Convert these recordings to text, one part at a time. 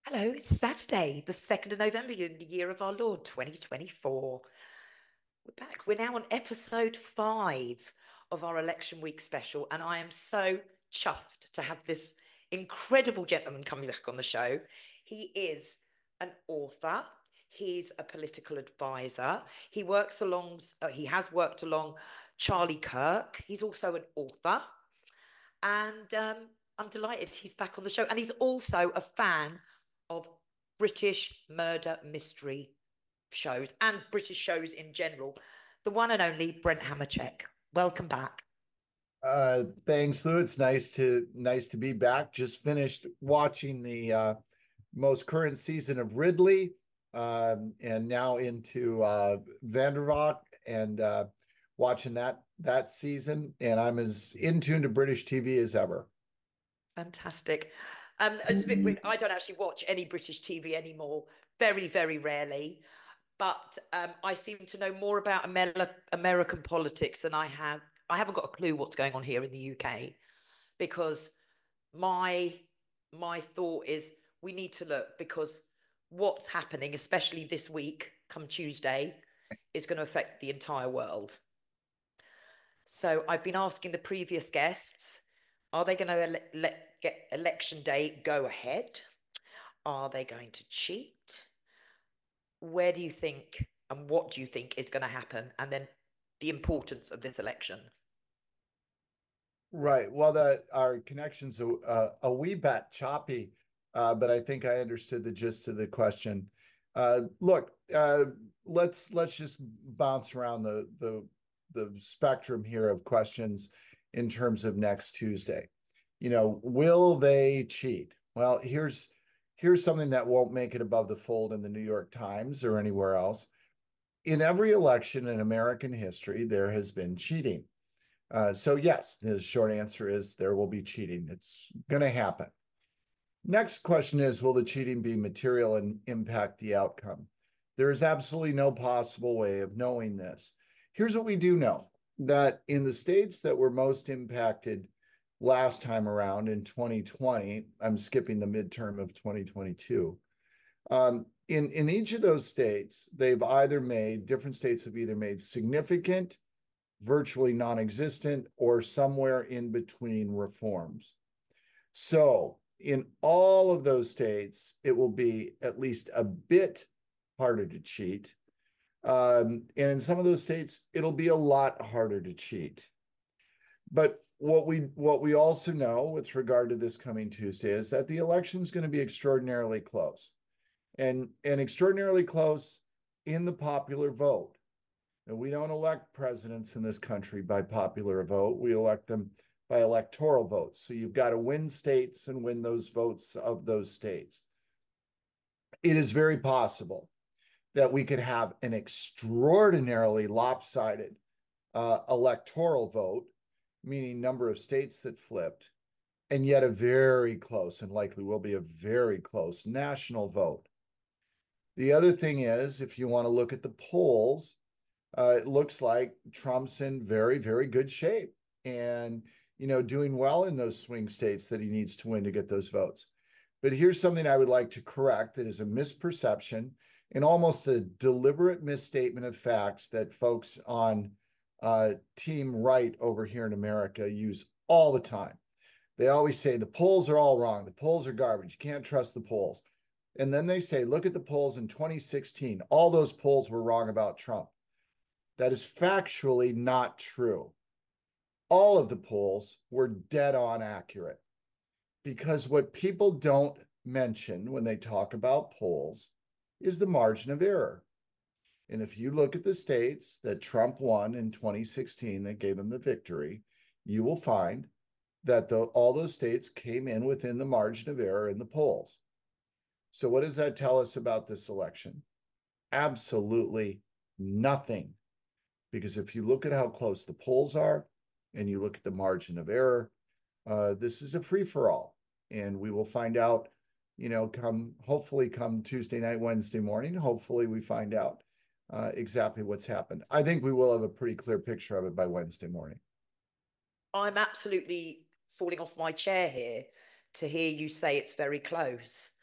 Hello, it's Saturday, the 2nd of November in the year of our Lord 2024. We're back. We're now on episode 5 of our election week special, and I am so chuffed to have this incredible gentleman coming back on the show. He is an author. He's a political advisor. He has worked along Charlie Kirk. He's also an author. And I'm delighted he's back on the show. And he's also a fan of British murder mystery shows and British shows in general. The one and only Brent Hammercheck. Welcome back. Thanks, Lou. It's nice to be back. Just finished watching the most current season of Ridley, and now into Vandervalk and watching that season. And I'm as in tune to British TV as ever. Fantastic. It's a bit weird. I don't actually watch any British TV anymore, very, very rarely. But I seem to know more about American politics than I have. I haven't got a clue what's going on here in the UK because my my thought is we need to look because what's happening, especially this week, come Tuesday, is going to affect the entire world. So I've been asking the previous guests, are they going to get election day go ahead? Are they going to cheat? Where do you think and what do you think is going to happen? And then the importance of this election. Right. Well, our connection's a wee bit choppy, but I think I understood the gist of the question. Look, let's just bounce around the spectrum here of questions in terms of next Tuesday. Will they cheat? Well, here's something that won't make it above the fold in the New York Times or anywhere else. In every election in American history, there has been cheating. So yes, the short answer is there will be cheating. It's going to happen. Next question is, will the cheating be material and impact the outcome? There is absolutely no possible way of knowing this. Here's what we do know, that in the states that were most impacted last time around in 2020, I'm skipping the midterm of 2022, in each of those states, different states have either made significant, virtually non-existent, or somewhere in between reforms. So in all of those states, it will be at least a bit harder to cheat. And in some of those states, it'll be a lot harder to cheat. But what we also know with regard to this coming Tuesday is that the election is going to be extraordinarily close, and extraordinarily close in the popular vote. And we don't elect presidents in this country by popular vote. We elect them by electoral votes. So you've got to win states and win those votes of those states. It is very possible that we could have an extraordinarily lopsided electoral vote, meaning number of states that flipped, and yet a very close, and likely will be a very close national vote. The other thing is, if you want to look at the polls, it looks like Trump's in very, very good shape and, doing well in those swing states that he needs to win to get those votes. But here's something I would like to correct that is a misperception and almost a deliberate misstatement of facts that folks on team right over here in America use all the time. They always say the polls are all wrong. The polls are garbage. You can't trust the polls. And then they say, look at the polls in 2016. All those polls were wrong about Trump. That is factually not true. All of the polls were dead on accurate because what people don't mention when they talk about polls is the margin of error. And if you look at the states that Trump won in 2016 that gave him the victory, you will find that all those states came in within the margin of error in the polls. So what does that tell us about this election? Absolutely nothing. Because if you look at how close the polls are and you look at the margin of error, this is a free-for-all. And we will find out, hopefully come Tuesday night, Wednesday morning, hopefully we find out exactly what's happened. I think we will have a pretty clear picture of it by Wednesday morning. I'm absolutely falling off my chair here to hear you say it's very close.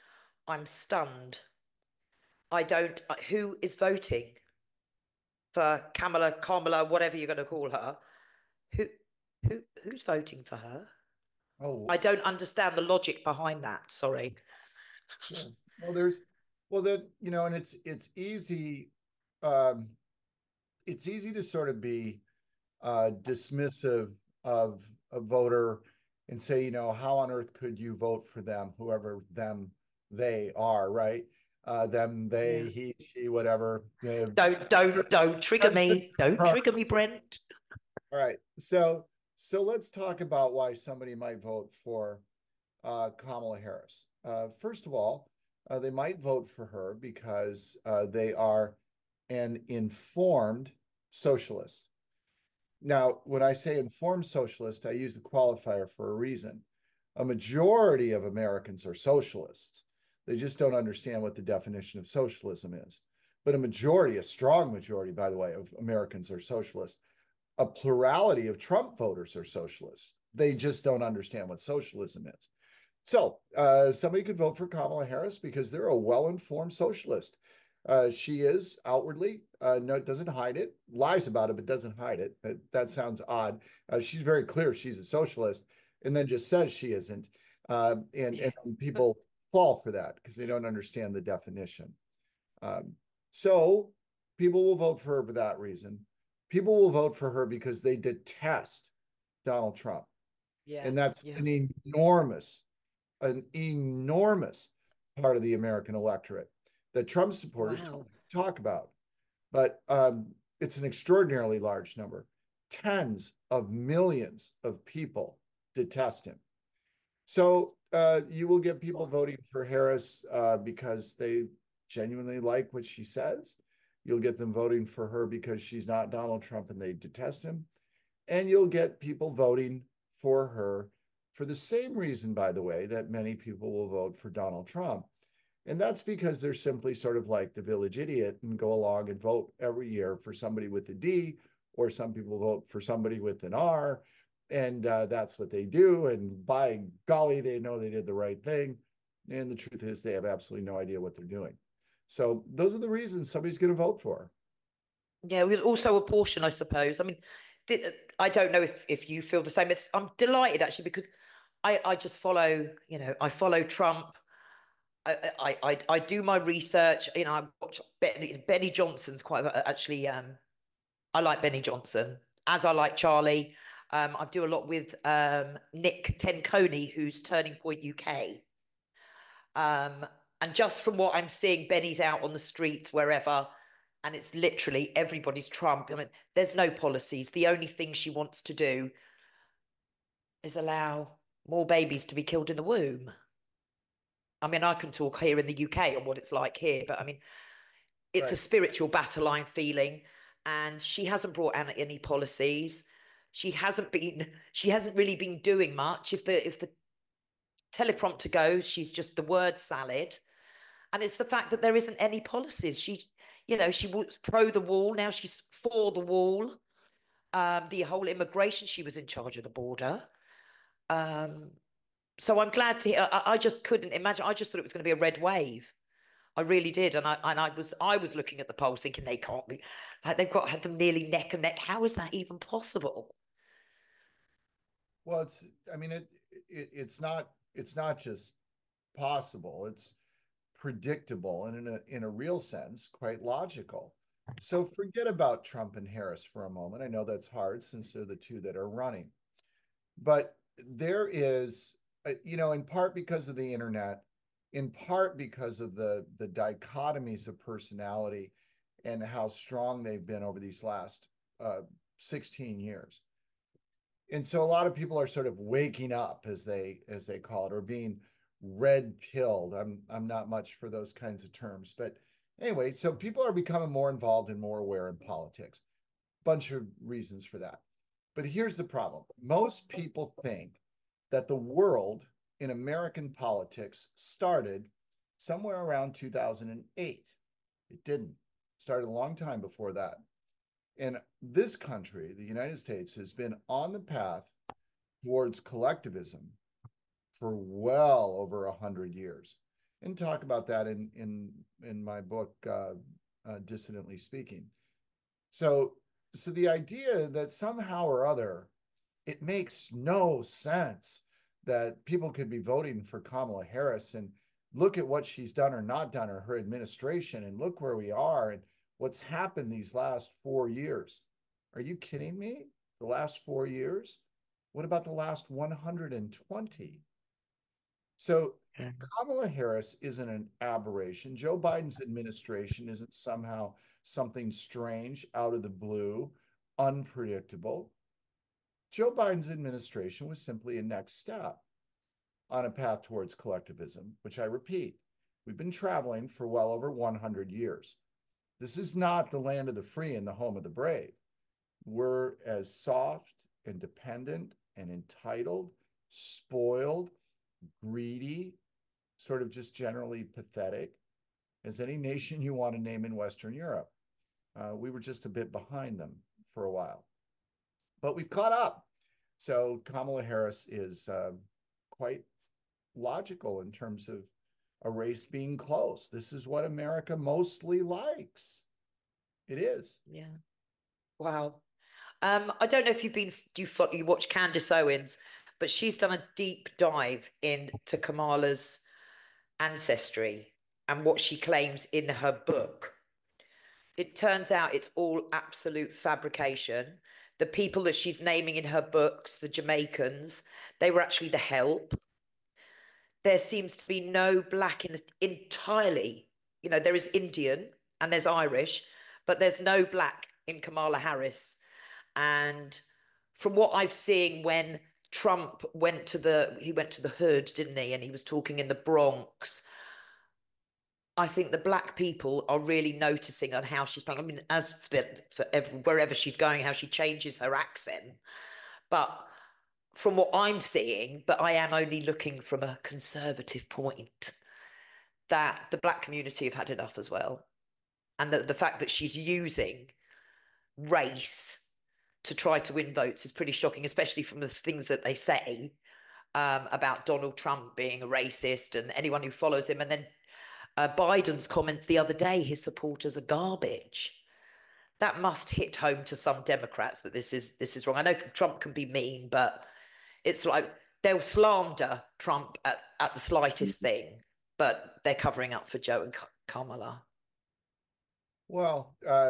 I'm stunned. I don't. Who is voting for Kamala, whatever you're going to call her? Who, who's voting for her? Oh, I don't understand the logic behind that. Sorry. sure. Well, that, and um, it's easy to sort of be dismissive of a voter and say, how on earth could you vote for them, whoever they are, right? Them, they, Yeah. he, she, whatever. Don't trigger me. Don't trigger me, Brent. All right. So let's talk about why somebody might vote for Kamala Harris. First of all, they might vote for her because they are an informed socialist. Now, when I say informed socialist, I use the qualifier for a reason. A majority of Americans are socialists. They just don't understand what the definition of socialism is. But a majority, a strong majority, by the way, of Americans are socialists. A plurality of Trump voters are socialists. They just don't understand what socialism is. So somebody could vote for Kamala Harris because they're a well-informed socialist. She is outwardly, no, doesn't hide it, lies about it, but doesn't hide it. That sounds odd. She's very clear she's a socialist and then just says she isn't. And people fall for that because they don't understand the definition. So people will vote for her for that reason. People will vote for her because they detest Donald Trump. Yeah. And that's Yeah. an enormous part of the American electorate that Trump supporters Wow. talk about. But it's an extraordinarily large number. Tens of millions of people detest him. So you will get people voting for Harris because they genuinely like what she says. You'll get them voting for her because she's not Donald Trump and they detest him. And you'll get people voting for her for the same reason, by the way, that many people will vote for Donald Trump. And that's because they're simply sort of like the village idiot and go along and vote every year for somebody with a D, or some people vote for somebody with an R. And that's what they do. And by golly, they know they did the right thing. And the truth is, they have absolutely no idea what they're doing. So those are the reasons somebody's going to vote for her. Yeah, it was also a portion, I suppose. I mean, I don't know if you feel the same. I'm delighted actually because I just follow, I follow Trump. I do my research. I watch Benny Johnson's quite actually. I like Benny Johnson, as I like Charlie. I do a lot with Nick Tenconi, who's Turning Point UK. And just from what I'm seeing, Benny's out on the streets wherever, and it's literally everybody's Trump. I mean, there's no policies. The only thing she wants to do is allow more babies to be killed in the womb. I mean, I can talk here in the UK on what it's like here, but I mean, it's a spiritual battle I'm feeling, and she hasn't brought out any policies. She hasn't really been doing much. If the teleprompter goes, she's just the word salad. And it's the fact that there isn't any policies. She was pro the wall. Now she's for the wall. The whole immigration, she was in charge of the border. So I'm glad to hear. I just couldn't imagine. I just thought it was going to be a red wave. I really did, and I was looking at the polls, thinking they can't be. Like they've had them nearly neck and neck. How is that even possible? Well, I mean, it's not just possible. It's predictable and in a real sense, quite logical. So forget about Trump and Harris for a moment. I know that's hard since they're the two that are running, but there is, in part because of the internet, in part because of the dichotomies of personality and how strong they've been over these last 16 years. And so a lot of people are sort of waking up, as they call it, or being red pilled. I'm not much for those kinds of terms, but anyway, so people are becoming more involved and more aware in politics. Bunch of reasons for that. But here's the problem. Most people think that the world in American politics started somewhere around 2008. It didn't. It started a long time before that. And this country, the United States, has been on the path towards collectivism for well over 100 years. and talk about that in my book, Dissidently Speaking. So the idea that somehow or other it makes no sense that people could be voting for Kamala Harris, and look at what she's done or not done, or her administration, and look where we are and what's happened these last 4 years. Are you kidding me? The last 4 years? What about the last 120? So Kamala Harris isn't an aberration. Joe Biden's administration isn't somehow something strange, out of the blue, unpredictable. Joe Biden's administration was simply a next step on a path towards collectivism, which I repeat, we've been traveling for well over 100 years. This is not the land of the free and the home of the brave. We're as soft and dependent and entitled, spoiled, greedy, sort of just generally pathetic as any nation you want to name in Western Europe. We were just a bit behind them for a while, but we've caught up. So Kamala Harris is quite logical in terms of a race being close. This is what America mostly likes. It is. Yeah. Wow. I don't know if you watch Candace Owens, but she's done a deep dive into Kamala's ancestry and what she claims in her book. It turns out it's all absolute fabrication. The people that she's naming in her books, the Jamaicans, they were actually the help. There seems to be no black entirely. You know, there is Indian and there's Irish, but there's no black in Kamala Harris. And from what I've seen, when Trump went to the hood, didn't he? And he was talking in the Bronx. I think the black people are really noticing on how she's playing. I mean, as wherever she's going, how she changes her accent. But from what I'm seeing, but I am only looking from a conservative point, that the black community have had enough as well. And the fact that she's using race to try to win votes is pretty shocking, especially from the things that they say about Donald Trump being a racist and anyone who follows him. And then Biden's comments the other day, his supporters are garbage. That must hit home to some Democrats that this is wrong. I know Trump can be mean, but it's like they'll slander Trump at the slightest thing, but they're covering up for Joe and Kamala. Well,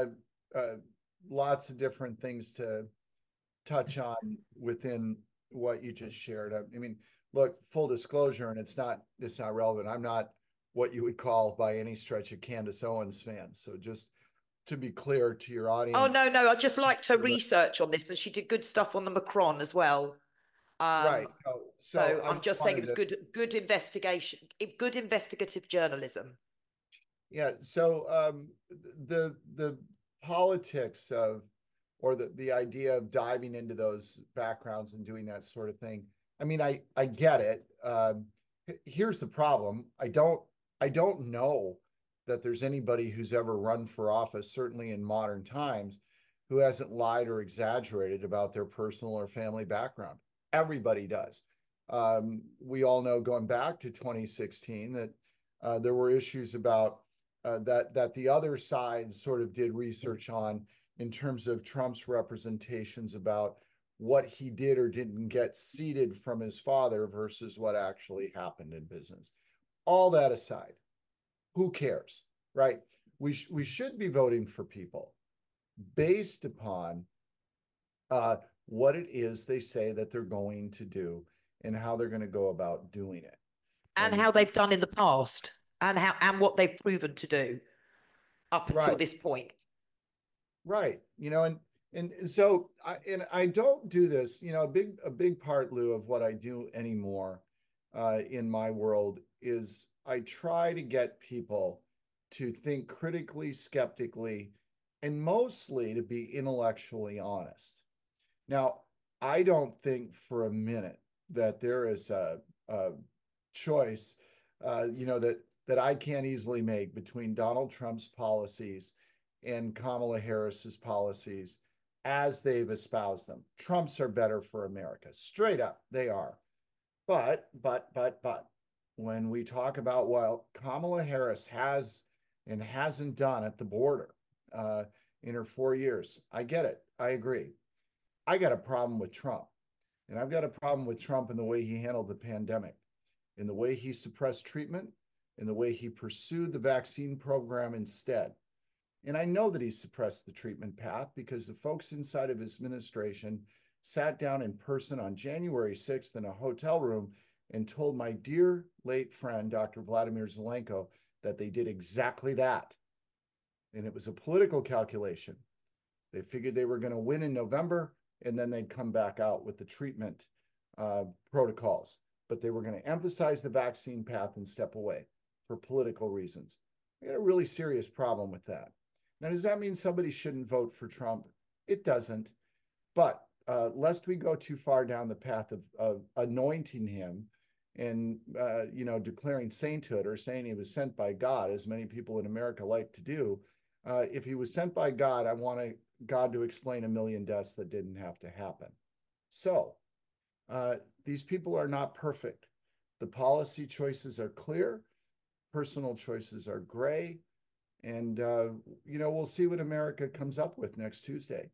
lots of different things to touch on within what you just shared. I mean, look, full disclosure, and it's not relevant. I'm not what you would call by any stretch a Candace Owens fan. So just to be clear to your audience. Oh, no, I just liked her research on this, and she did good stuff on the Macron as well. Right. So I'm just saying it was good investigation, good investigative journalism. Yeah. So the politics of, or the idea of diving into those backgrounds and doing that sort of thing. I mean, I get it. Here's the problem. I don't know that there's anybody who's ever run for office, certainly in modern times, who hasn't lied or exaggerated about their personal or family background. Everybody does. We all know, going back to 2016, that there were issues about that the other side sort of did research on, in terms of Trump's representations about what he did or didn't get seeded from his father versus what actually happened in business. All that aside, who cares, right? We should be voting for people based upon what it is they say that they're going to do and how they're going to go about doing it. And how they've done in the past, and what they've proven to do up until this point. Right. You know, and so I don't do this, you know, a big part, Lou, of what I do anymore in my world is I try to get people to think critically, skeptically, and mostly to be intellectually honest. Now, I don't think for a minute that there is a choice, you know, that I can't easily make between Donald Trump's policies and Kamala Harris's policies as they've espoused them. Trump's are better for America. Straight up, they are. But when we talk about what Kamala Harris has and hasn't done at the border in her 4 years. I get it. I agree. I got a problem with Trump. And I've got a problem with Trump in the way he handled the pandemic, in the way he suppressed treatment, in the way he pursued the vaccine program instead. And I know that he suppressed the treatment path because the folks inside of his administration sat down in person on January 6th in a hotel room and told my dear late friend, Dr. Vladimir Zelenko, that they did exactly that. And it was a political calculation. They figured they were going to win in November, and then they'd come back out with the treatment protocols. But they were going to emphasize the vaccine path and step away for political reasons. I got a really serious problem with that. Now, does that mean somebody shouldn't vote for Trump? It doesn't. But lest we go too far down the path of anointing him and declaring sainthood or saying he was sent by God, as many people in America like to do, if he was sent by God, I want God to explain a million deaths that didn't have to happen. So these people are not perfect. The policy choices are clear. Personal choices are gray. And, we'll see what America comes up with next Tuesday.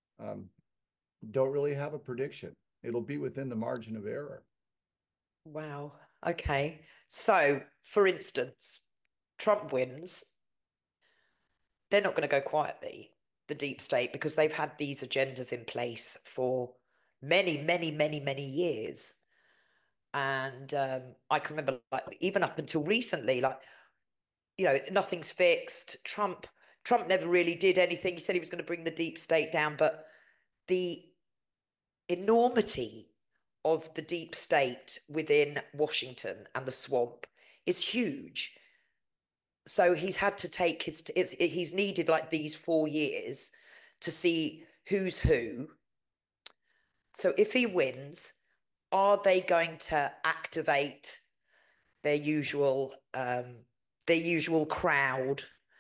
Don't really have a prediction. It'll be within the margin of error. Wow. Okay. So, for instance, Trump wins. They're not going to go quietly, the deep state, because they've had these agendas in place for many, many, many, many years. And I can remember, like, even up until recently, like, nothing's fixed. Trump never really did anything. He said he was going to bring the deep state down, but the enormity of the deep state within Washington and the swamp is huge. So he's had to take he's needed like these 4 years to see who's who. So if he wins, are they going to activate their usual crowd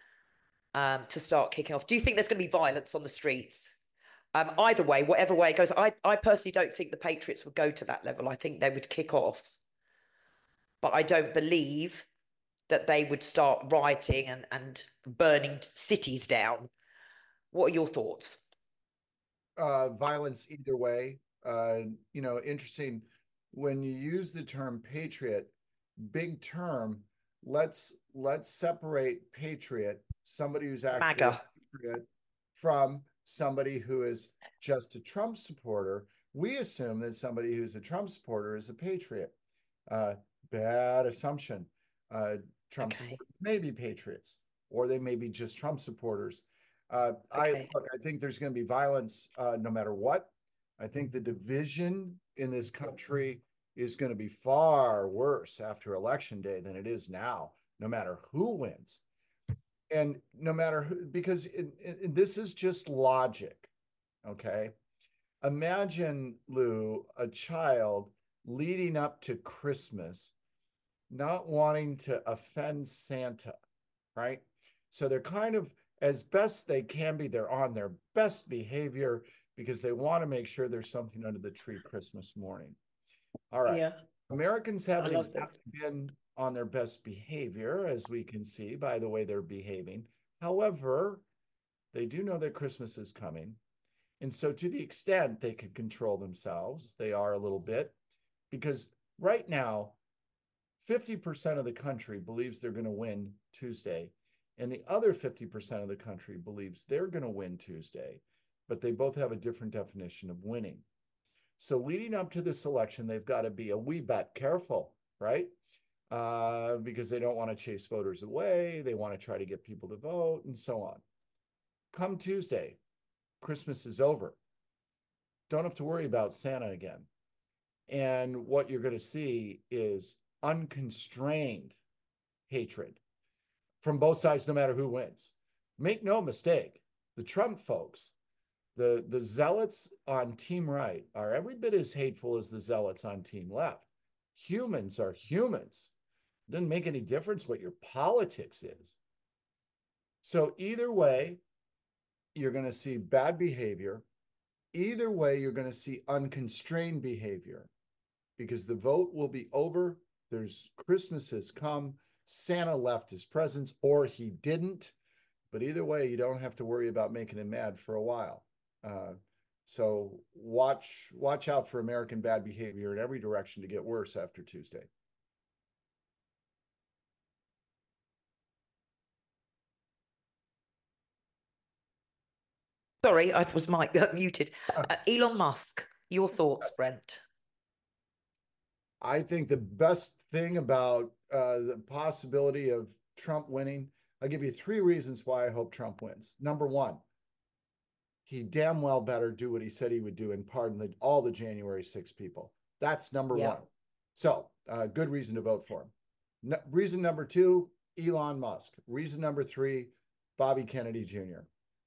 to start kicking off? Do you think there's going to be violence on the streets? Either way, whatever way it goes, I personally don't think the Patriots would go to that level. I think they would kick off, but I don't believe that they would start rioting and burning cities down. What are your thoughts? Violence either way. Interesting. When you use the term patriot, big term, let's separate patriot, somebody who's actually MAGA. a patriot, from somebody who is just a Trump supporter. We assume that somebody who's a Trump supporter is a patriot. Bad assumption. Trump supporters may be patriots, or they may be just Trump supporters. I think there's going to be violence no matter what. I think the division in this country is going to be far worse after Election Day than it is now, no matter who wins. And no matter who, because this is just logic, okay? Imagine, Lou, a child leading up to Christmas not wanting to offend Santa, right? So they're kind of, as best they can be, they're on their best behavior because they want to make sure there's something under the tree Christmas morning. All right. Yeah. Americans haven't exactly been on their best behavior, as we can see by the way they're behaving. However, they do know that Christmas is coming. And so to the extent they can control themselves, they are a little bit, because right now, 50% of the country believes they're going to win Tuesday, and the other 50% of the country believes they're going to win Tuesday, but they both have a different definition of winning. So leading up to this election, they've got to be a wee bit careful, right? Because they don't want to chase voters away. They want to try to get people to vote and so on. Come Tuesday, Christmas is over. Don't have to worry about Santa again. And what you're going to see is unconstrained hatred from both sides, no matter who wins. Make no mistake, the Trump folks, the zealots on team right are every bit as hateful as the zealots on team left. Humans are humans. It doesn't make any difference what your politics is. So either way, you're going to see bad behavior. Either way, you're going to see unconstrained behavior, because the vote will be over There's Christmas has come. Santa left his presents, or he didn't. But either way, you don't have to worry about making him mad for a while. So watch out for American bad behavior in every direction to get worse after Tuesday. Sorry, I was muted. Elon Musk, your thoughts, Brent? I think the best thing about the possibility of Trump winning, I'll give you 3 reasons why I hope Trump wins. Number one, he damn well better do what he said he would do and pardon all the January 6 people. That's number Yeah. one. So, good reason to vote for him. Reason number 2, Elon Musk. Reason number 3, Bobby Kennedy Jr.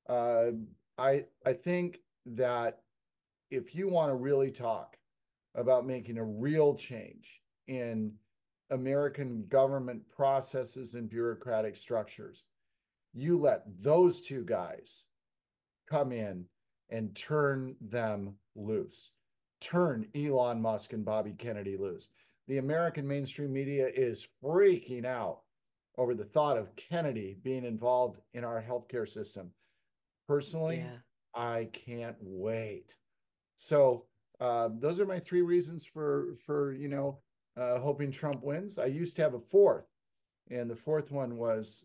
I think that if you want to really talk about making a real change in American government processes and bureaucratic structures, you let those 2 guys come in and turn them loose. Turn Elon Musk and Bobby Kennedy loose. The American mainstream media is freaking out over the thought of Kennedy being involved in our healthcare system. Personally, Yeah. I can't wait. So those are my 3 reasons for hoping Trump wins. I used to have a 4th, and the 4th one was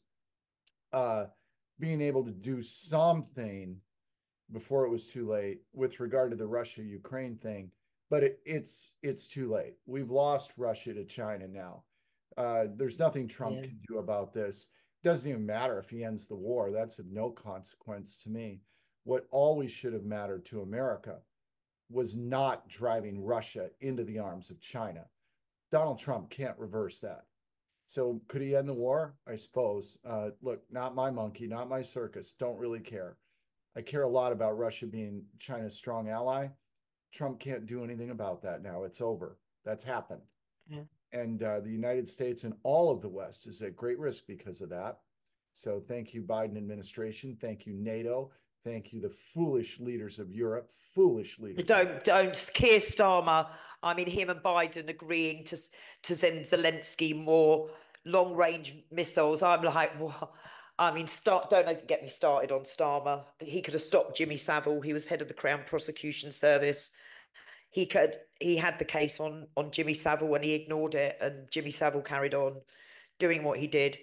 being able to do something before it was too late with regard to the Russia-Ukraine thing. But it's too late. We've lost Russia to China now. There's nothing Trump can do about this. It doesn't even matter if he ends the war. That's of no consequence to me. What always should have mattered to America was not driving Russia into the arms of China. Donald Trump can't reverse that. So could he end the war? I suppose. Look, not my monkey, not my circus. Don't really care. I care a lot about Russia being China's strong ally. Trump can't do anything about that now. It's over. That's happened. Yeah. And the United States and all of the West is at great risk because of that. So thank you, Biden administration. Thank you, NATO. Thank you, the foolish leaders of Europe. Foolish leaders. Don't. Keir Starmer. I mean, him and Biden agreeing to send Zelensky more long-range missiles. I'm like, well, I mean, don't even get me started on Starmer. He could have stopped Jimmy Savile. He was head of the Crown Prosecution Service. He had the case on Jimmy Savile and he ignored it, and Jimmy Savile carried on doing what he did.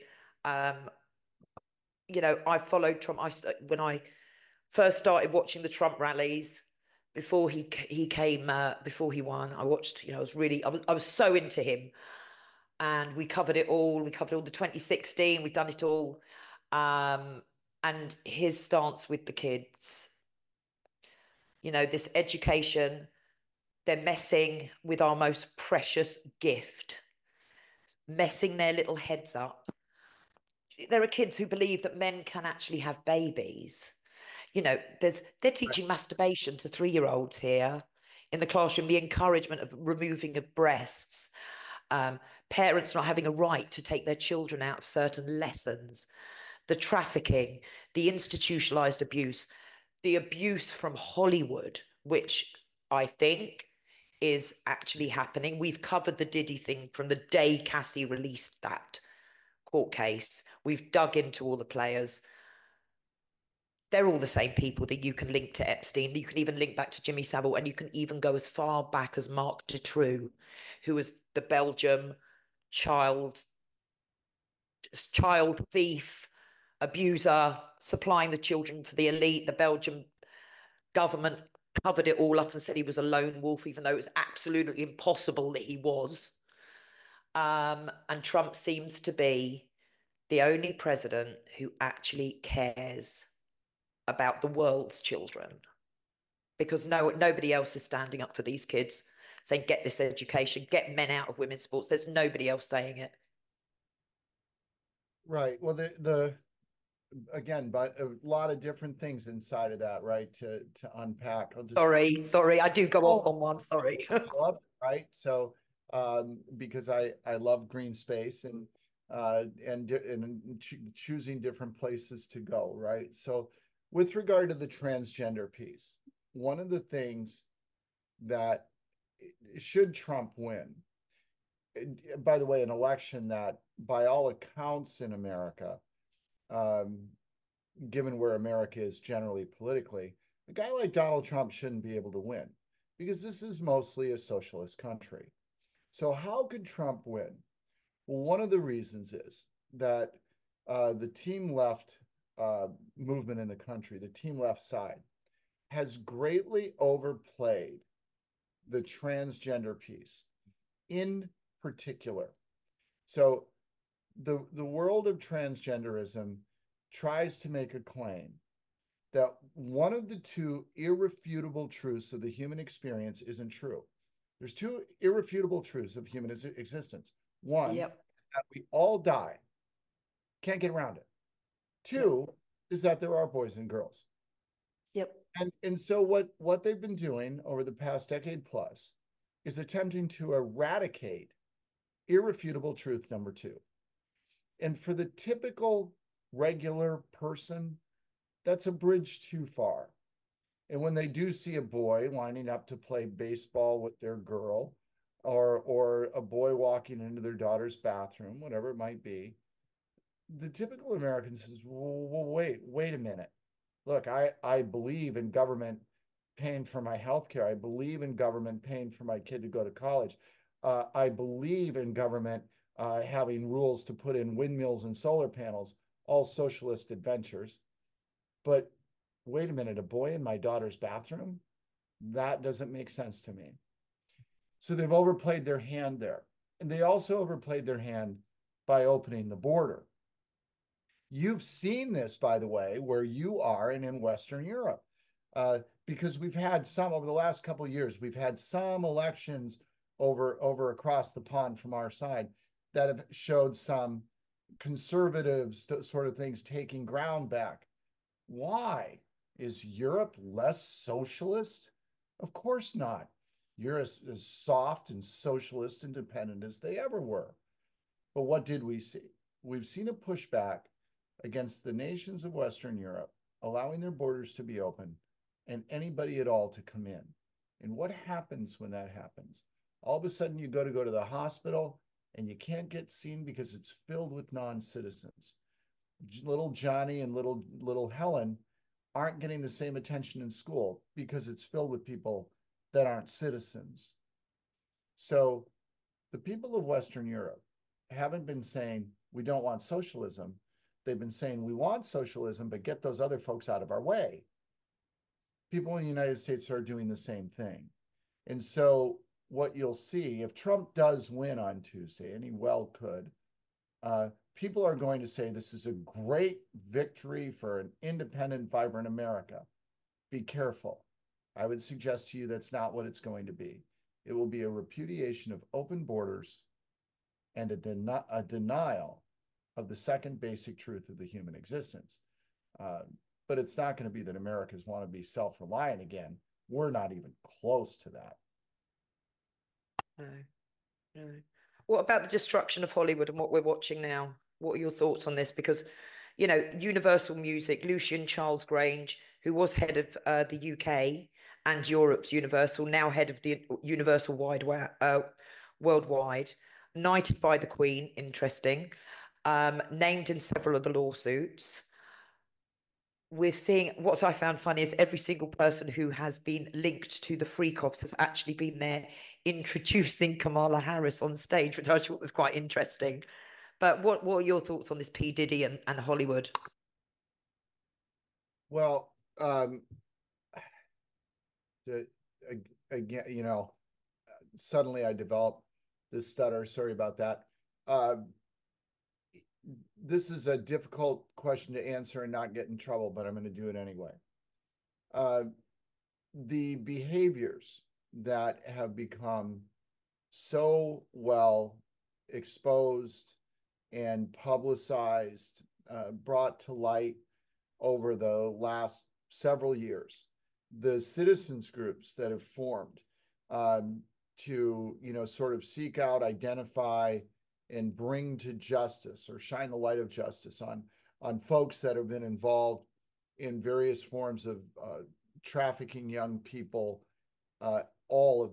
I followed Trump. When I first started watching the Trump rallies before he came before he won, I watched. I was so into him, and we covered it all. We covered all the 2016. We've done it all, and his stance with the kids. This education. They're messing with our most precious gift, messing their little heads up. There are kids who believe that men can actually have babies. They're teaching masturbation to 3-year-olds here in the classroom, the encouragement of removing of breasts, parents not having a right to take their children out of certain lessons, the trafficking, the institutionalized abuse, the abuse from Hollywood, which I think is actually happening. We've covered the Diddy thing from the day Cassie released that court case. We've dug into all the players. They're all the same people that you can link to Epstein. You can even link back to Jimmy Savile, and you can even go as far back as Marc Dutroux, who was the Belgium child thief, abuser, supplying the children for the elite. The Belgian government covered it all up and said he was a lone wolf, even though it was absolutely impossible that he was. And Trump seems to be the only president who actually cares about the world's children, because nobody else is standing up for these kids, saying, get this education, get men out of women's sports. There's nobody else saying it. Right. Well, again, but a lot of different things inside of that, right? To unpack. Sorry, I do go off on one. Sorry. Right. So, because I love green space and choosing different places to go, right? So, with regard to the transgender piece, one of the things that should Trump win, by the way, an election that, by all accounts in America, um, given where America is generally politically, a guy like Donald Trump shouldn't be able to win because this is mostly a socialist country. So, how could Trump win? Well, one of the reasons is that the team left movement in the country, the team left side, has greatly overplayed the transgender piece in particular. So the world of transgenderism tries to make a claim that one of the two irrefutable truths of the human experience isn't true. There's two irrefutable truths of human existence. One, Yep. that we all die. Can't get around it. Two, Yep. is that there are boys and girls. Yep. And so what they've been doing over the past decade plus is attempting to eradicate irrefutable truth number two. And for the typical regular person, that's a bridge too far. And when they do see a boy lining up to play baseball with their girl, or a boy walking into their daughter's bathroom, whatever it might be, the typical American says, well, wait a minute. Look, I believe in government paying for my health care. I believe in government paying for my kid to go to college. I believe in government having rules to put in windmills and solar panels, all socialist adventures. But wait a minute, a boy in my daughter's bathroom? That doesn't make sense to me. So they've overplayed their hand there. And they also overplayed their hand by opening the border. You've seen this, by the way, where you are and in Western Europe, because we've had some over the last couple of years. We've had some elections over across the pond from our side that have showed some conservatives sort of things taking ground back. Why? Is Europe less socialist? Of course not. You're as soft and socialist independent as they ever were. But what did we see? We've seen a pushback against the nations of Western Europe, allowing their borders to be open and anybody at all to come in. And what happens when that happens? All of a sudden, you go to the hospital and you can't get seen because it's filled with non-citizens. Little Johnny and little Helen aren't getting the same attention in school because it's filled with people that aren't citizens. So the people of Western Europe haven't been saying we don't want socialism. They've been saying we want socialism, but get those other folks out of our way. People in the United States are doing the same thing. And so what you'll see, if Trump does win on Tuesday, and he well could, people are going to say this is a great victory for an independent, vibrant America. Be careful. I would suggest to you that's not what it's going to be. It will be a repudiation of open borders and a denial of the second basic truth of the human existence. But it's not going to be that Americans want to be self-reliant again. We're not even close to that. No, no. What about the destruction of Hollywood and what we're watching now? What are your thoughts on this? Because, you know, Universal Music, Lucian Charles Grange, who was head of the UK and Europe's Universal, now head of the Universal Worldwide, knighted by the Queen, interesting, named in several of the lawsuits. We're seeing, what I found funny is every single person who has been linked to the freak-offs has actually been there introducing Kamala Harris on stage, which I thought was quite interesting. But what are your thoughts on this P. Diddy and Hollywood? Well, again, you know, suddenly I developed this stutter. Sorry about that. This is a difficult question to answer and not get in trouble, but I'm going to do it anyway. The behaviors that have become so well exposed and publicized, brought to light over the last several years, the citizens groups that have formed to, you know, sort of seek out, identify, and bring to justice or shine the light of justice on folks that have been involved in various forms of trafficking young people, all of that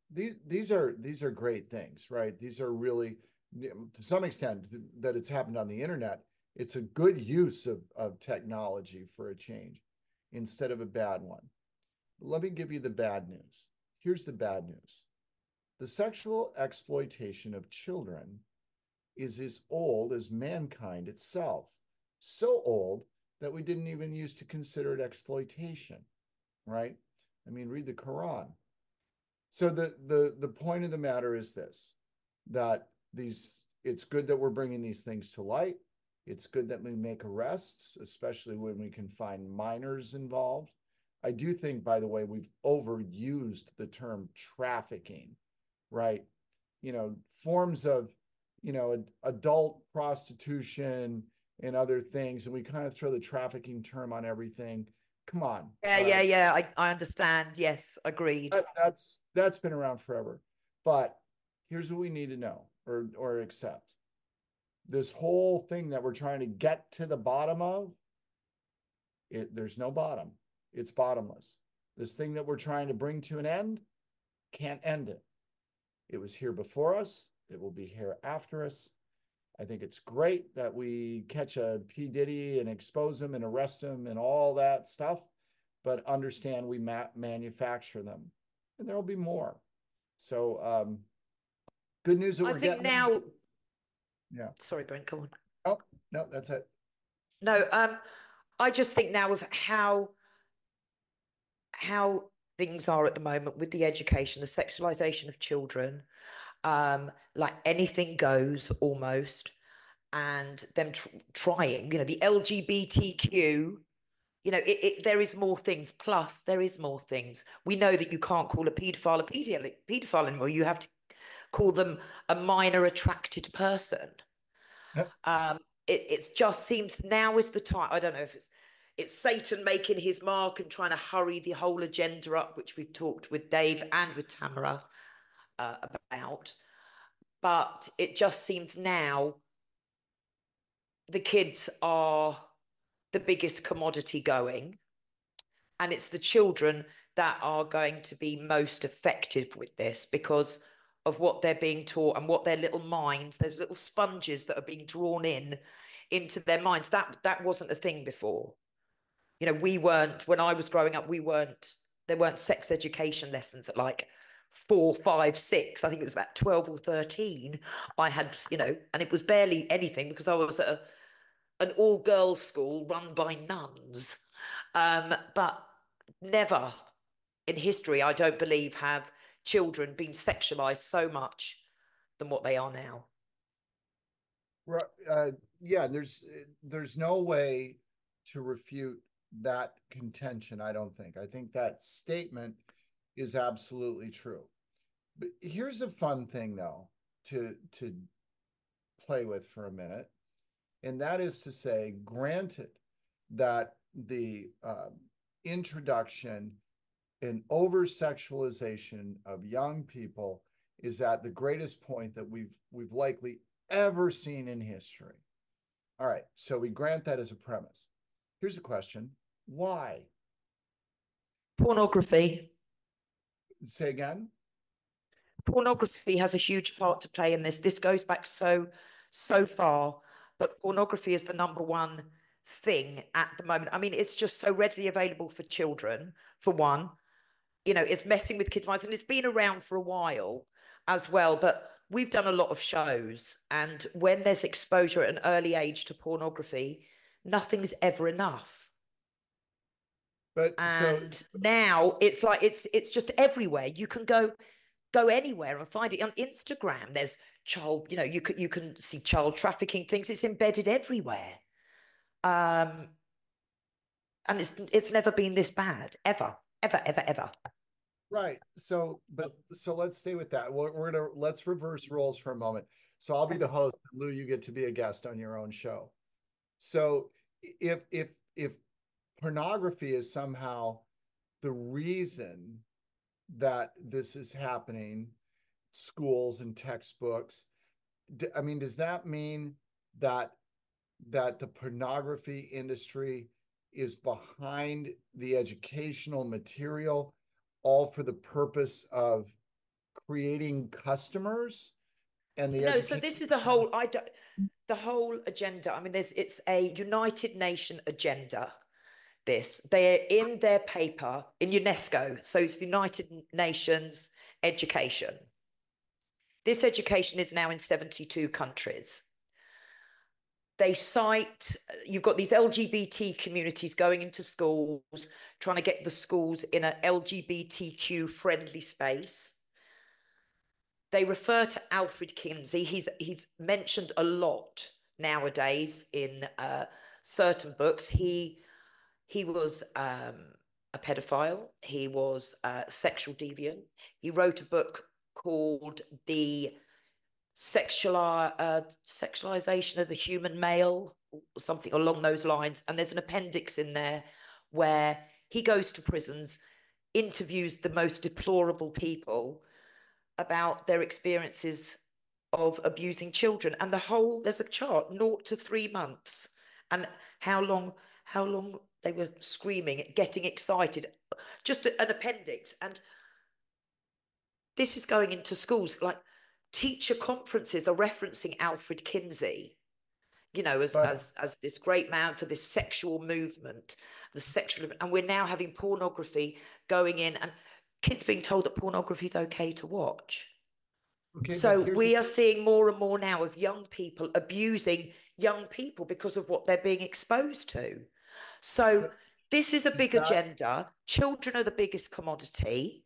these are great things, right? These are really, to some extent, that it's happened on the internet. It's a good use of technology for a change instead of a bad one. Let me give you the bad news. Here's the bad news. The sexual exploitation of children is as old as mankind itself. So old that we didn't even used to consider it exploitation, right? I mean, read the Quran. So the point of the matter is this, that it's good that we're bringing these things to light. It's good that we make arrests, especially when we can find minors involved. I do think, by the way, we've overused the term trafficking, right? Forms of, adult prostitution and other things, and we kind of throw the trafficking term on everything. Come on. Yeah. I understand. Yes, agreed. That's been around forever. But here's what we need to know or accept. This whole thing that we're trying to get to the bottom of, there's no bottom. It's bottomless. This thing that we're trying to bring to an end can't end it. It was here before us. It will be here after us. I think it's great that we catch a P. Diddy and expose him and arrest him and all that stuff, but understand we manufacture them, and there will be more. So good news that I we're think getting now. them. Yeah. Sorry, Brent, go on. Oh, no, that's it. No, I just think now of how things are at the moment with the education, the sexualization of children, like anything goes almost, and them trying, the LGBTQ, there is more things. Plus, there is more things. We know that you can't call a paedophile a paedophile anymore. You have to call them a minor attracted person. Yep. It just seems now is the time. I don't know if it's Satan making his mark and trying to hurry the whole agenda up, which we've talked with Dave and with Tamara about. But it just seems now the kids are the biggest commodity going, and it's the children that are going to be most effective with this because of what they're being taught and what their little minds, those little sponges that are being drawn into their minds. That wasn't a thing before. We weren't, when I was growing up, there weren't sex education lessons at like 4, 5, 6. I think it was about 12 or 13. I had, and it was barely anything because I was at an all-girls school run by nuns. But never in history, I don't believe, have children been sexualized so much than what they are now. Yeah, there's no way to refute that contention, I don't think. I think that statement is absolutely true. But here's a fun thing, though, to play with for a minute, and that is to say, granted that the introduction and over sexualization of young people is at the greatest point that we've likely ever seen in history. All right, so we grant that as a premise. Here's a question: why? Pornography. Say again. Pornography has a huge part to play in this. This goes back so far, but pornography is the number one thing at the moment. I mean, it's just so readily available for children, for one. It's messing with kids' minds, and it's been around for a while as well. But we've done a lot of shows, and when there's exposure at an early age to pornography, nothing's ever enough. But and now it's like it's just everywhere. You can go anywhere and find it on Instagram. There's child, you can see child trafficking things. It's embedded everywhere. And it's never been this bad, ever. Right. So let's stay with that. Let's reverse roles for a moment. So I'll be the host, Lou, you get to be a guest on your own show. So if pornography is somehow the reason that this is happening, schools and textbooks, I mean, does that mean that the pornography industry is behind the educational material, all for the purpose of creating customers and the No, so education. this is the whole, the whole agenda. I mean, it's a United Nation agenda. They're in their paper in UNESCO. So it's the United Nations education. This education is now in 72 countries. They cite, you've got these LGBT communities going into schools, trying to get the schools in an LGBTQ friendly space. They refer to Alfred Kinsey. He's mentioned a lot nowadays in certain books. He was a pedophile. He was a sexual deviant. He wrote a book called The Sexualization of the Human Male, or something along those lines. And there's an appendix in there where he goes to prisons, interviews the most deplorable people about their experiences of abusing children. And there's a chart, 0 to 3 months, and how long they were screaming, getting excited, just an appendix. And this is going into schools. Like, teacher conferences are referencing Alfred Kinsey, as this great man for this sexual movement, and we're now having pornography going in, and kids being told that pornography is okay to watch. Okay, so we are seeing more and more now of young people abusing young people because of what they're being exposed to. So this is a big agenda. Children are the biggest commodity.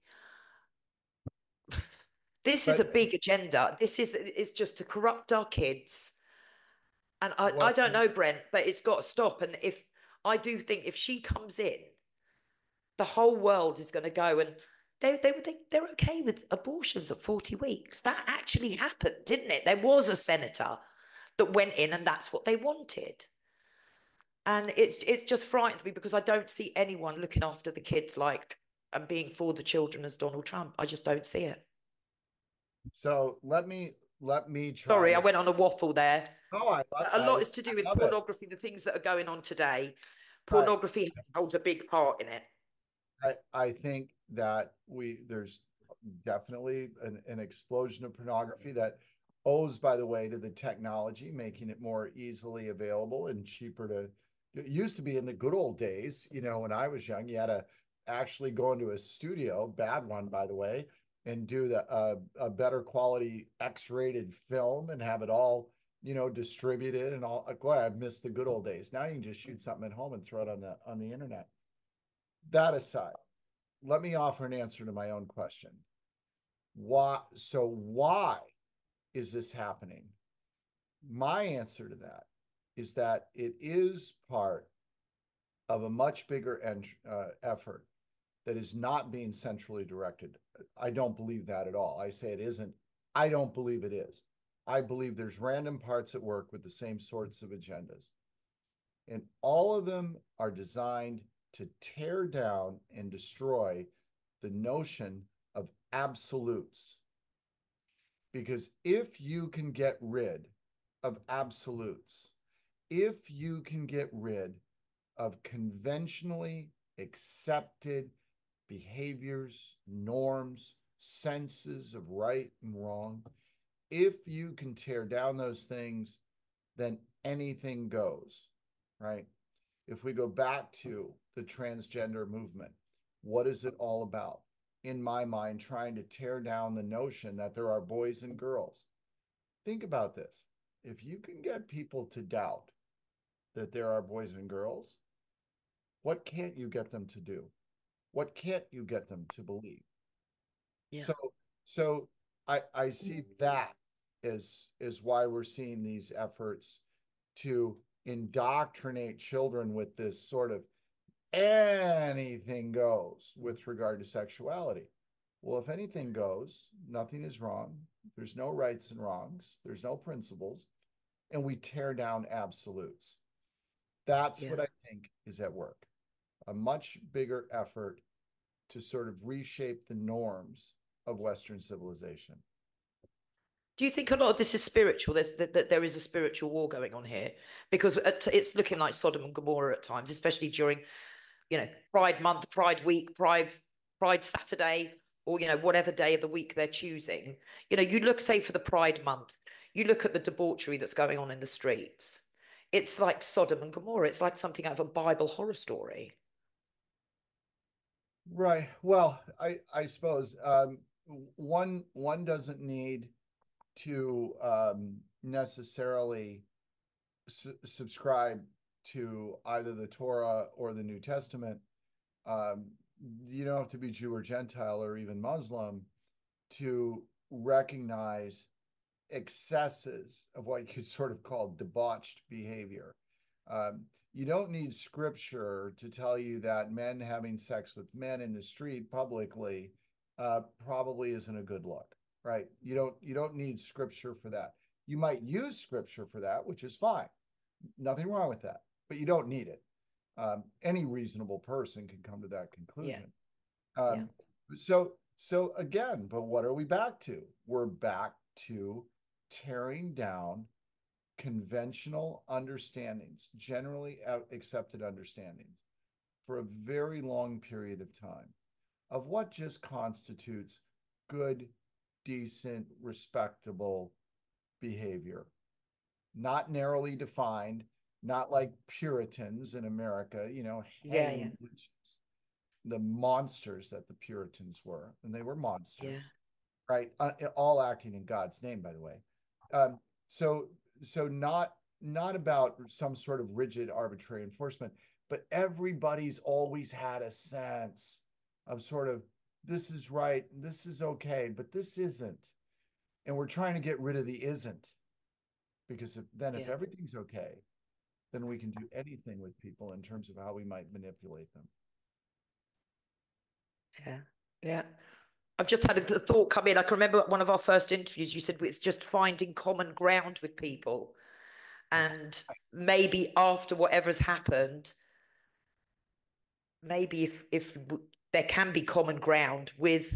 This is a big agenda. It's just to corrupt our kids. And I don't know, Brent, but it's got to stop. And I do think if she comes in, the whole world is going to go, and they're okay with abortions at 40 weeks. That actually happened, didn't it? There was a senator that went in, and that's what they wanted. And it just frightens me because I don't see anyone looking after the kids and being for the children as Donald Trump. I just don't see it. So let me try. Sorry, I went on a waffle there. No, a lot is to do with pornography, the things that are going on today. Pornography holds a big part in it. I think that there's definitely an explosion of pornography that owes, by the way, to the technology, making it more easily available and cheaper to. It used to be in the good old days, when I was young, you had to actually go into a studio, bad one, by the way, and do a better quality X-rated film and have it all, distributed and all. Boy, I've missed the good old days. Now you can just shoot something at home and throw it on the internet. That aside, let me offer an answer to my own question. Why is this happening? My answer to that is that it is part of a much bigger effort that is not being centrally directed. I don't believe that at all. I say it isn't. I don't believe it is. I believe there's random parts at work with the same sorts of agendas. And all of them are designed to tear down and destroy the notion of absolutes. Because if you can get rid of absolutes, if you can get rid of conventionally accepted behaviors, norms, senses of right and wrong, if you can tear down those things, then anything goes, right? If we go back to the transgender movement, what is it all about? In my mind, trying to tear down the notion that there are boys and girls. Think about this. If you can get people to doubt that there are boys and girls, what can't you get them to do? What can't you get them to believe? Yeah. So I see that as why we're seeing these efforts to indoctrinate children with this sort of anything goes with regard to sexuality. Well, if anything goes, nothing is wrong. There's no rights and wrongs. There's no principles. And we tear down absolutes. That's what I think is at work. A much bigger effort to sort of reshape the norms of Western civilization. Do you think a lot of this is spiritual? That there is a spiritual war going on here? Because it's looking like Sodom and Gomorrah at times, especially during, Pride Month, Pride Week, Pride Saturday, or, whatever day of the week they're choosing. You look, say, for the Pride Month, you look at the debauchery that's going on in the streets. It's like Sodom and Gomorrah. It's like something out of a Bible horror story. Right. Well, I suppose one doesn't need to necessarily subscribe to either the Torah or the New Testament. Um, you don't have to be Jew or Gentile or even Muslim to recognize excesses of what you could sort of call debauched behavior. Um, you don't need scripture to tell you that men having sex with men in the street publicly probably isn't a good look, right? You don't need scripture for that. You might use scripture for that, which is fine. Nothing wrong with that, but you don't need it. Any reasonable person can come to that conclusion. Yeah. Um, so again, but what are we back to? We're back to tearing down conventional understandings, generally accepted understandings, for a very long period of time of what just constitutes good, decent, respectable behavior. Not narrowly defined, not like Puritans in America, Yeah. hanging witches, the monsters that the Puritans were, and they were monsters, Yeah. right? All acting in God's name, by the way. Um, so not about some sort of rigid arbitrary enforcement, but everybody's always had a sense of sort of, this is right, this is okay, but this isn't. And we're trying to get rid of the isn't, because if Yeah. everything's okay, then we can do anything with people in terms of how we might manipulate them. Yeah. Yeah. I've just had a thought come in. I can remember one of our first interviews, you said it's just finding common ground with people. And maybe after whatever's happened, maybe if there can be common ground with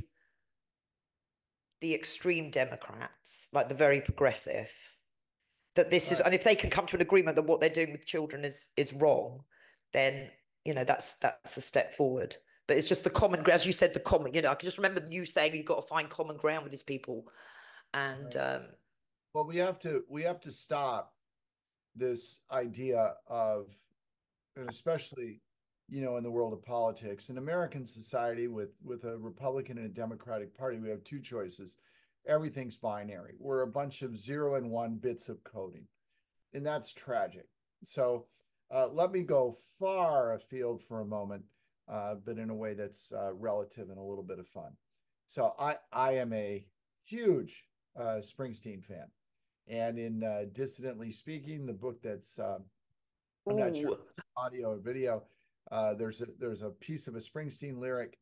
the extreme Democrats, like the very progressive, that this is, Right. and if they can come to an agreement that what they're doing with children is wrong, then that's a step forward. But it's just the common, as you said, the common. I can just remember you saying you've got to find common ground with these people, and Right. Well, we have to stop this idea of, and especially, in the world of politics, in American society, with a Republican and a Democratic Party, we have two choices. Everything's binary. We're a bunch of 0 and 1 bits of coding, and that's tragic. So let me go far afield for a moment, but in a way that's relative and a little bit of fun. So I am a huge Springsteen fan, and in Dissidently Speaking, the book that's I'm not sure ooh, if it's audio or video. There's a piece of a Springsteen lyric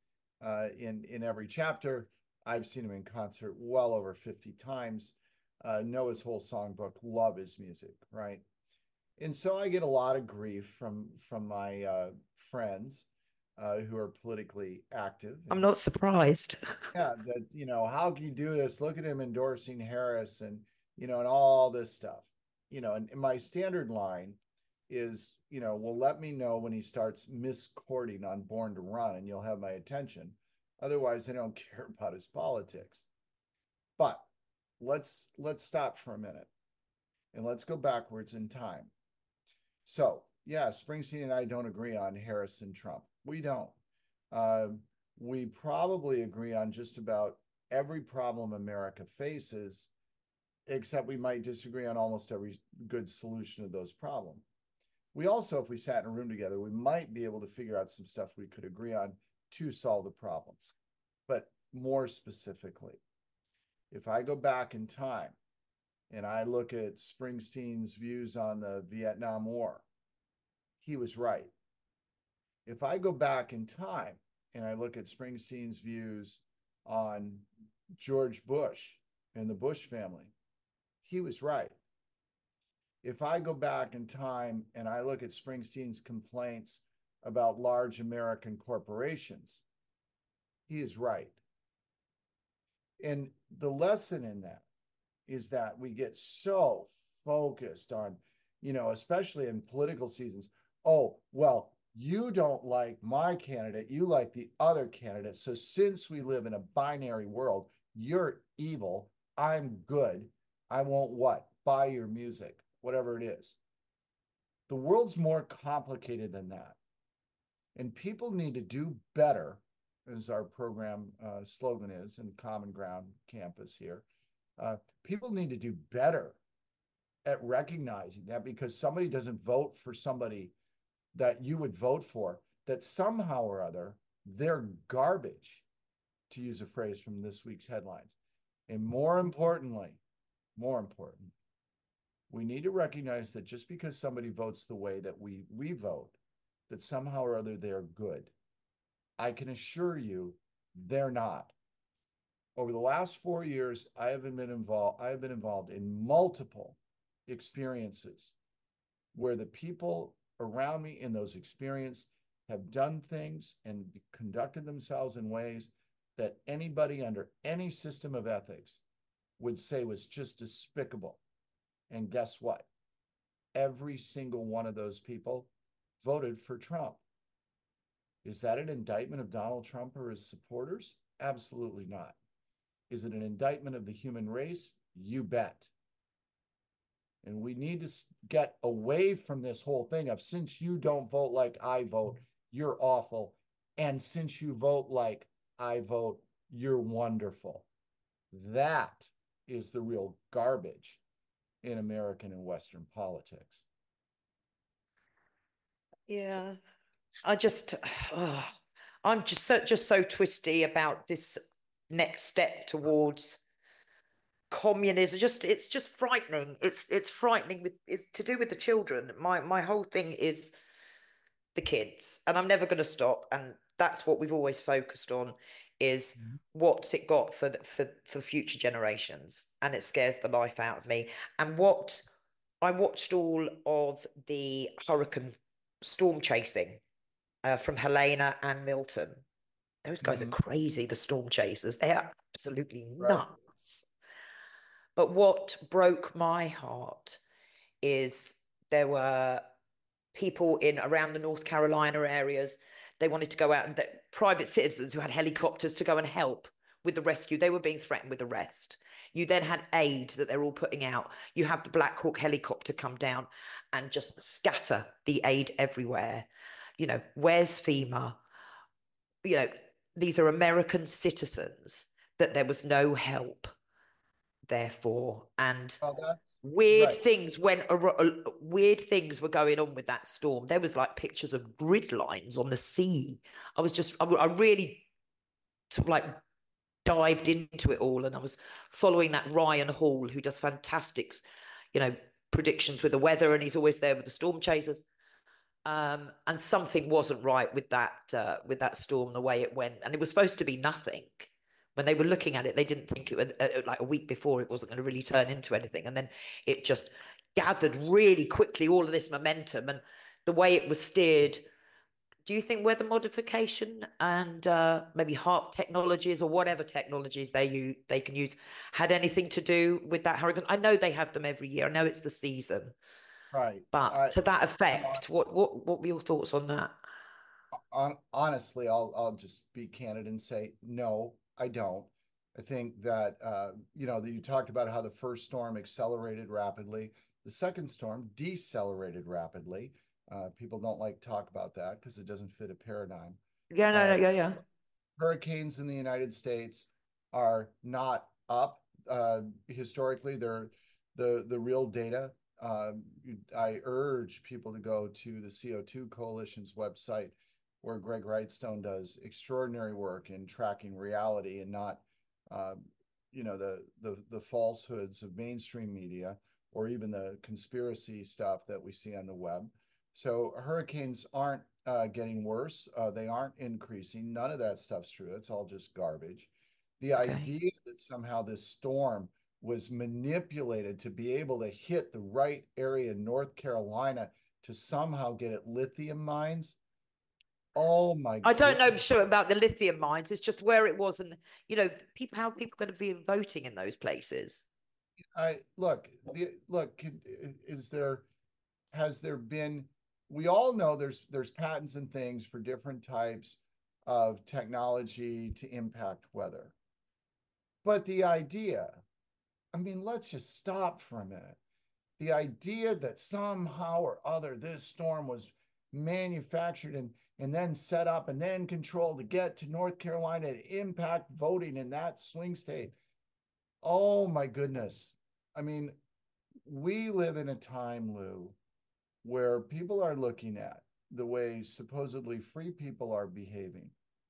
in every chapter. I've seen him in concert well over 50 times. Know his whole songbook. Love his music. Right. And so I get a lot of grief from my friends who are politically active. I'm And not surprised. yeah, that how can you do this? Look at him endorsing Harris, and and all this stuff. And my standard line is, well, let me know when he starts misquoting on Born to Run, and you'll have my attention. Otherwise, I don't care about his politics. But let's stop for a minute and let's go backwards in time. So, yeah, Springsteen and I don't agree on Harris and Trump. We don't. Uh, we probably agree on just about every problem America faces, except we might disagree on almost every good solution to those problems. We also, if we sat in a room together, we might be able to figure out some stuff we could agree on to solve the problems. But more specifically, if I go back in time and I look at Springsteen's views on the Vietnam War, he was right. If I go back in time and I look at Springsteen's views on George Bush and the Bush family, he was right. If I go back in time and I look at Springsteen's complaints about large American corporations, he is right. And the lesson in that is that we get so focused on, especially in political seasons. Oh, well, You don't like my candidate, you like the other candidate. So since we live in a binary world, you're evil, I'm good. I won't what? Buy your music, whatever it is. The world's more complicated than that. And people need to do better, as our program slogan is in Common Ground campus here. People need to do better at recognizing that because somebody doesn't vote for somebody that you would vote for, that somehow or other they're garbage, to use a phrase from this week's headlines. And more importantly, we need to recognize that just because somebody votes the way that we vote, that somehow or other they're good. I can assure you they're not. Over the last 4 years, I have been involved in multiple experiences where the people around me in those experiences have done things and conducted themselves in ways that anybody under any system of ethics would say was just despicable. And guess what? Every single one of those people voted for Trump. Is that an indictment of Donald Trump or his supporters? Absolutely not. Is it an indictment of the human race? You bet. And we need to get away from this whole thing of since you don't vote like I vote, you're awful. And since you vote like I vote, you're wonderful. That is the real garbage in American and Western politics. Yeah. I just, oh, I'm just so twisty about this next step towards communism. It's just frightening. It's frightening. It's to do with the children. My whole thing is the kids, and I'm never going to stop. And that's what we've always focused on is what's it got for future generations, and it scares the life out of me. And what I watched all of the hurricane storm chasing from Helena and Milton. Those guys are crazy, the storm chasers. They are absolutely Right. nuts. But what broke my heart is there were people in around the North Carolina areas. They wanted to go out and private citizens who had helicopters to go and help with the rescue. They were being threatened with arrest. You then had aid that they're all putting out. You have the Black Hawk helicopter come down and just scatter the aid everywhere. You know, where's FEMA? You know, these are American citizens that there was no help therefore, and Well, that's weird right. things weird things were going on with that storm. There was like pictures of grid lines on the sea. I really sort of like dived into it all, and I was following that Ryan Hall who does fantastic, you know, predictions with the weather, and he's always there with the storm chasers. And something wasn't right with that storm, the way it went, and it was supposed to be nothing. When they were looking at it, they didn't think it would, like a week before, it wasn't going to really turn into anything, and then it just gathered really quickly all of this momentum, and the way it was steered. Do you think weather modification and maybe HARP technologies or whatever technologies they can use had anything to do with that hurricane? I know they have them every year. I know it's the season. Right. But to that You know, effect, what were your thoughts on that? honestly, I'll just be candid and say no, I don't. I think that that you talked about how the first storm accelerated rapidly, the second storm decelerated rapidly. People don't like to talk about that because it doesn't fit a paradigm. Yeah, no, no, Uh, yeah, yeah. Hurricanes in the United States are not up. Historically, they're the real data. I urge people to go to the CO2 Coalition's website, where Greg Wrightstone does extraordinary work in tracking reality and not, uh, the falsehoods of mainstream media or even the conspiracy stuff that we see on the web. So hurricanes aren't getting worse. They aren't increasing. None of that stuff's true. It's all just garbage. The Okay. idea that somehow this storm was manipulated to be able to hit the right area in North Carolina to somehow get at lithium mines. Oh my I don't know goodness. sure about the lithium mines. It's just where it was, and people, how are people going to be voting in those places? I look, look, is there has there been we all know there's patents and things for different types of technology to impact weather. But the idea, I mean, let's just stop for a minute. The idea that somehow or other this storm was manufactured and then set up and then controlled to get to North Carolina to impact voting in that swing state. Oh my goodness. I mean, we live in a time, Lou, where people are looking at the way supposedly free people are behaving.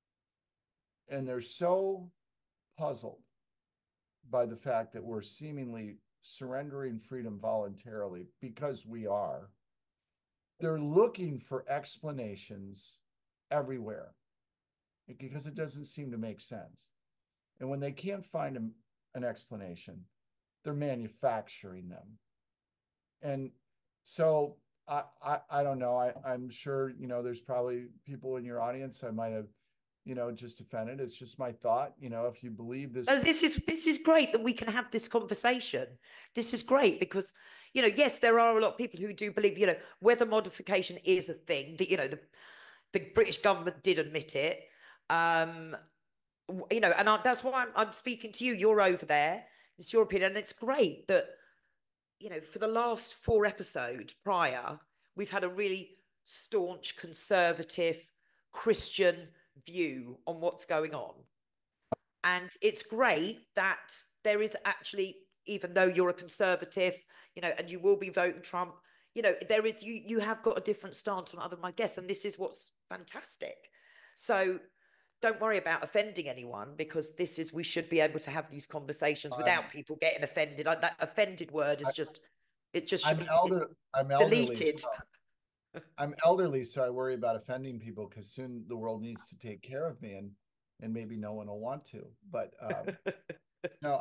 And they're so puzzled by the fact that we're seemingly surrendering freedom voluntarily because we are. They're looking for explanations everywhere because it doesn't seem to make sense. And when they can't find an explanation, they're manufacturing them. And so I don't know. I'm sure, there's probably people in your audience I might have, just offended. It's just my thought, if you believe this. Oh, this is great that we can have this conversation. This is great because, yes, there are a lot of people who do believe, weather modification is a thing that, the British government did admit it. And that's why I'm speaking to you. You're over there. It's your opinion. And it's great that, for the last 4 episodes prior, we've had a really staunch, conservative, Christian view on what's going on. And it's great that there is actually, even though you're a conservative, and you will be voting Trump, there is, you have got a different stance on other of my guests. And this is what's fantastic. So don't worry about offending anyone, because we should be able to have these conversations without people getting offended. That offended word is just, it just should I'm be elderly. deleted. I'm elderly, so I worry about offending people because soon the world needs to take care of me, and maybe no one will want to. But no,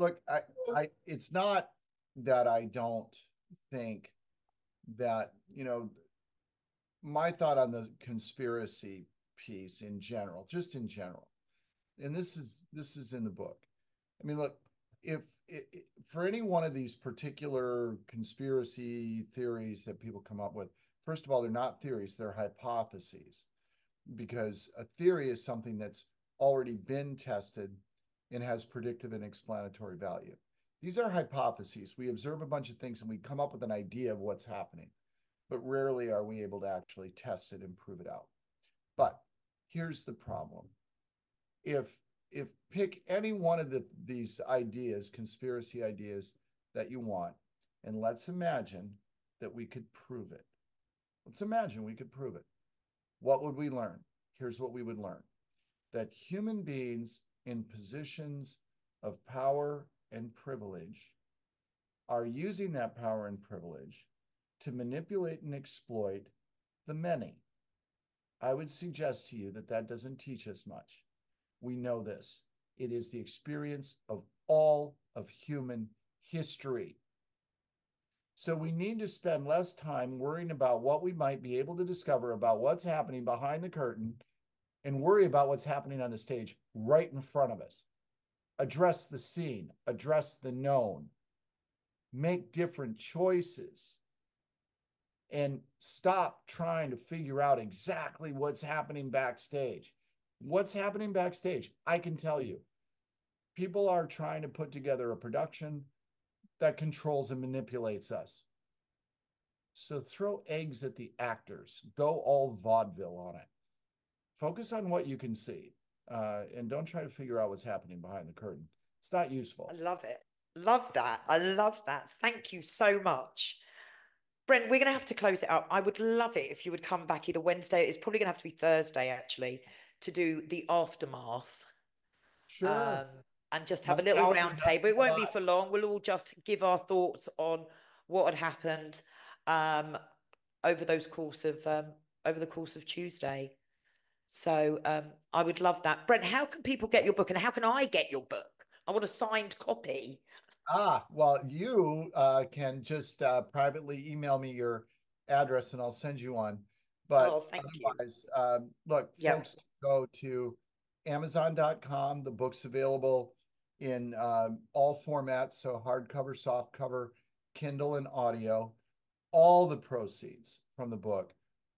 it's not that I don't think that, my thought on the conspiracy piece in general, just in general, and this is in the book. I mean, look, if for any one of these particular conspiracy theories that people come up with, first of all, they're not theories, they're hypotheses, because a theory is something that's already been tested and has predictive and explanatory value. These are hypotheses. We observe a bunch of things and we come up with an idea of what's happening, but rarely are we able to actually test it and prove it out. But here's the problem. If pick any one of these ideas, conspiracy ideas that you want, and let's imagine that we could prove it. Let's imagine we could prove it. What would we learn? Here's what we would learn: that human beings in positions of power and privilege are using that power and privilege to manipulate and exploit the many. I would suggest to you that that doesn't teach us much. We know this. It is the experience of all of human history. So we need to spend less time worrying about what we might be able to discover about what's happening behind the curtain and worry about what's happening on the stage right in front of us. Address the scene, address the known, make different choices, and stop trying to figure out exactly what's happening backstage. What's happening backstage? I can tell you. People are trying to put together a production that controls and manipulates us. So throw eggs at the actors. Go all vaudeville on it. Focus on what you can see, and don't try to figure out what's happening behind the curtain. It's not useful. I love it. Love that. I love that. Thank you so much. Brent, we're going to have to close it up. I would love it if you would come back either Wednesday. It's probably going to have to be Thursday, actually, to do the aftermath. Sure. And just have a little round table. It won't be for long. We'll all just give our thoughts on what had happened over the course of Tuesday. So I would love that. Brent, how can people get your book, and how can I get your book? I want a signed copy. Well, you can just privately email me your address and I'll send you one. But thank otherwise, look, folks, go to Amazon.com. The book's available in all formats, so hardcover, softcover, Kindle, and audio. All the proceeds from the book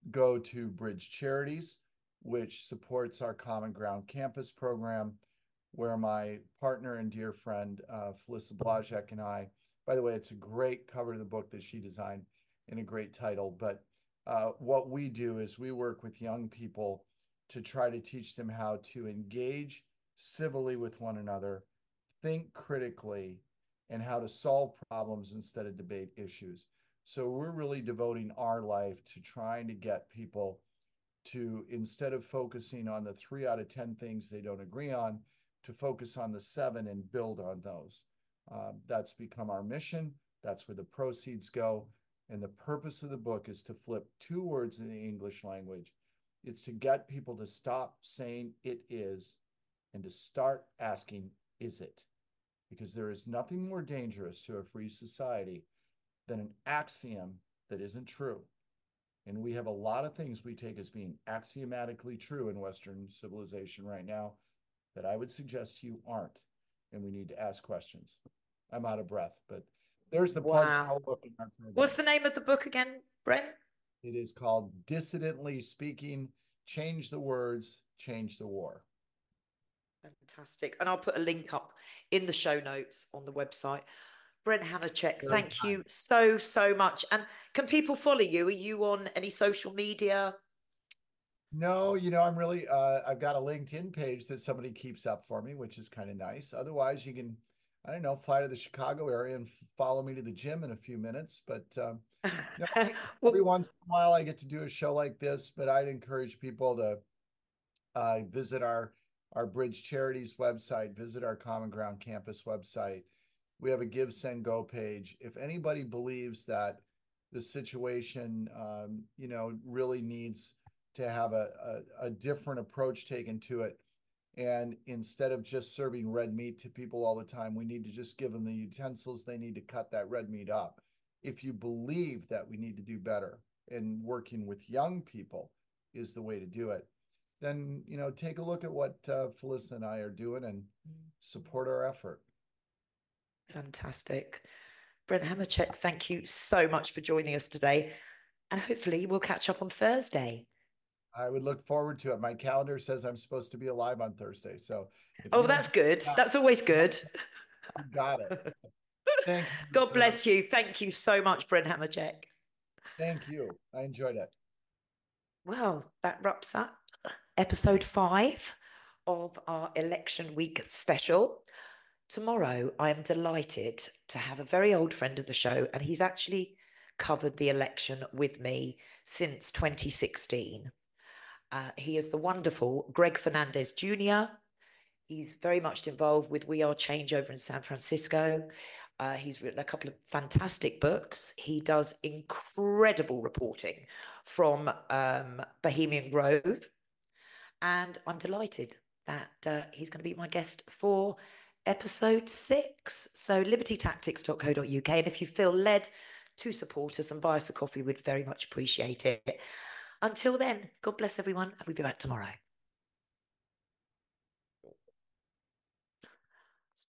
go to Bridge Charities, which supports our Common Ground Campus program, where my partner and dear friend, Felissa Blazek, and I, by the way, it's a great cover to the book that she designed and a great title. But what we do is we work with young people to try to teach them how to engage civilly with one another, think critically, and how to solve problems instead of debate issues. So we're really devoting our life to trying to get people to, instead of focusing on the 3 out of 10 things they don't agree on, to focus on the 7 and build on those. That's become our mission. That's where the proceeds go. And the purpose of the book is to flip 2 words in the English language. It's to get people to stop saying it is and to start asking, is it? Because there is nothing more dangerous to a free society than an axiom that isn't true. And we have a lot of things we take as being axiomatically true in Western civilization right now that I would suggest to you aren't. And we need to ask questions. I'm out of breath, but there's the plug. Wow. What's the name of the book again, Brent? It is called Dissidently Speaking, Change the Words, Change the War. Fantastic. And I'll put a link up in the show notes on the website. Brent Hammercheck, thank you so, so much. And can people follow you? Are you on any social media? No, I'm really, I've got a LinkedIn page that somebody keeps up for me, which is kind of nice. Otherwise, you can, I don't know, fly to the Chicago area and follow me to the gym in a few minutes. But every once in a while, I get to do a show like this. But I'd encourage people to visit our Bridge Charities website, visit our Common Ground Campus website. We have a Give, Send, Go page. If anybody believes that the situation, really needs to have a different approach taken to it, and instead of just serving red meat to people all the time, we need to just give them the utensils they need to cut that red meat up. If you believe that we need to do better and working with young people is the way to do it, then, take a look at what Felissa and I are doing and support our effort. Fantastic. Brent Hammercheck, thank you so much for joining us today. And hopefully we'll catch up on Thursday. I would look forward to it. My calendar says I'm supposed to be alive on Thursday. So, that's good. That's always good. You got it. Thank you. God bless you. Thank you so much, Brent Hammercheck. Thank you. I enjoyed it. Well, that wraps up episode 5 of our election week special. Tomorrow, I am delighted to have a very old friend of the show, and he's actually covered the election with me since 2016. He is the wonderful Greg Fernandez Jr. He's very much involved with We Are Change over in San Francisco. He's written a couple of fantastic books. He does incredible reporting from Bohemian Grove. And I'm delighted that he's going to be my guest for episode 6. So libertytactics.co.uk. And if you feel led to support us and buy us a coffee, we'd very much appreciate it. Until then, God bless everyone, and we'll be back tomorrow.